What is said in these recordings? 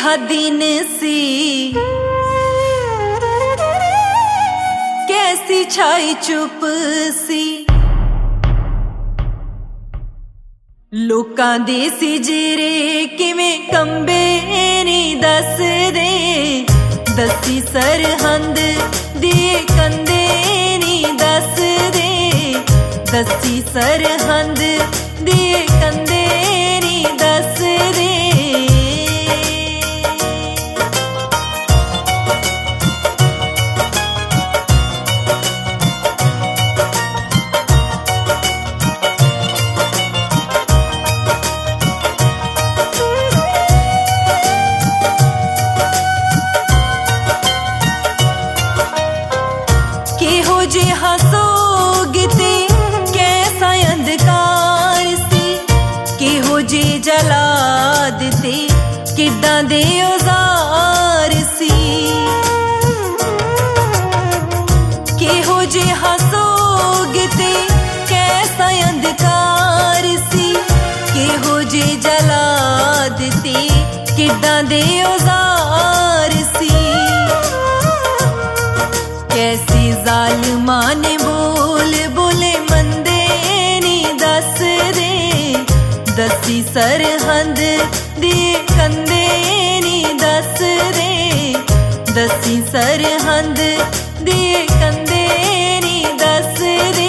जिहा दिन सी कैसी छाई चुप सी लोकां दे सिजरे किवें कंबे नी दस दे दसी सरहंद दे कंदे नी दस दे दसी सरहंद दे कंदे नी दस दे जिहा सोगते कैसा अंधकार सी केहो जे जला देते किड्डां दे औजार सी केहो जिहा सोगते कैसा अंधकार सी केहो जे जला देते किड्डां दे औजार सी कैसी जालिमा ने बोल बोले मंदे नी दस दे दसी सरहंद दे कंदे नी दस दे दसी सरहंद दे कंदे नी दस दे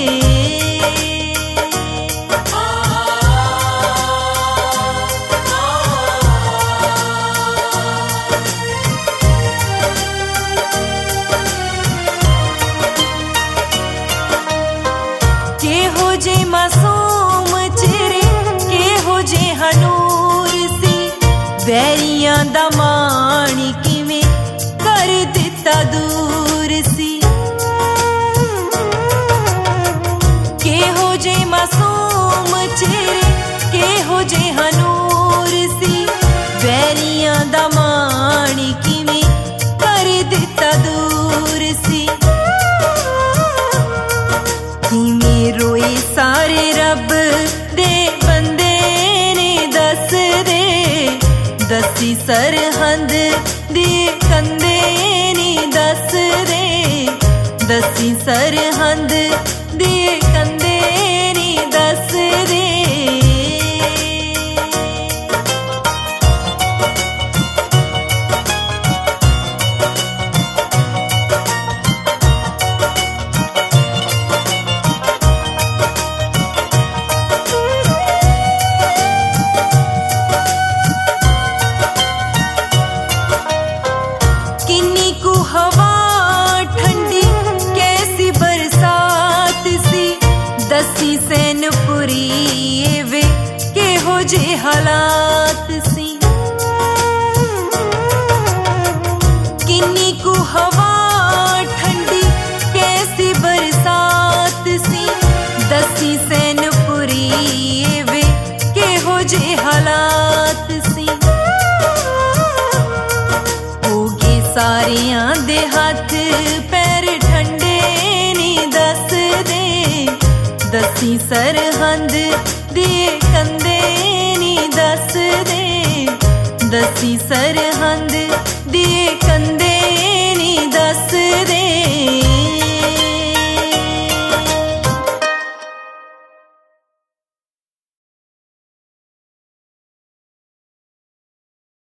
केहो जे मासूम चेहरे केहो जे हनूर सी वैरियां दा माणी किवें कर दिता दूर सी केहो जे मासूम चेहरे केहो जे हनूर सी वैरियां दा माणी किवें कर दिता दूर सी रोए सारे रब दे बंदे ने दस दे दसी सरहंद दे कंदे नी दस दे दसी सरहंद दे कंदे नी दस दे हवा ठंडी कैसी बरसात सी दसी सैनपुरी वे केहो जे हालात सी किन्नी को हवा ठंडी कैसी बरसात सी दसी सैनपुरी वे केहो जे हालात सी सारियां दे हाथ पैर ठंडे नी दस दे दसी सरहंद दे कंदे नी दस दे दसी सरहंद दे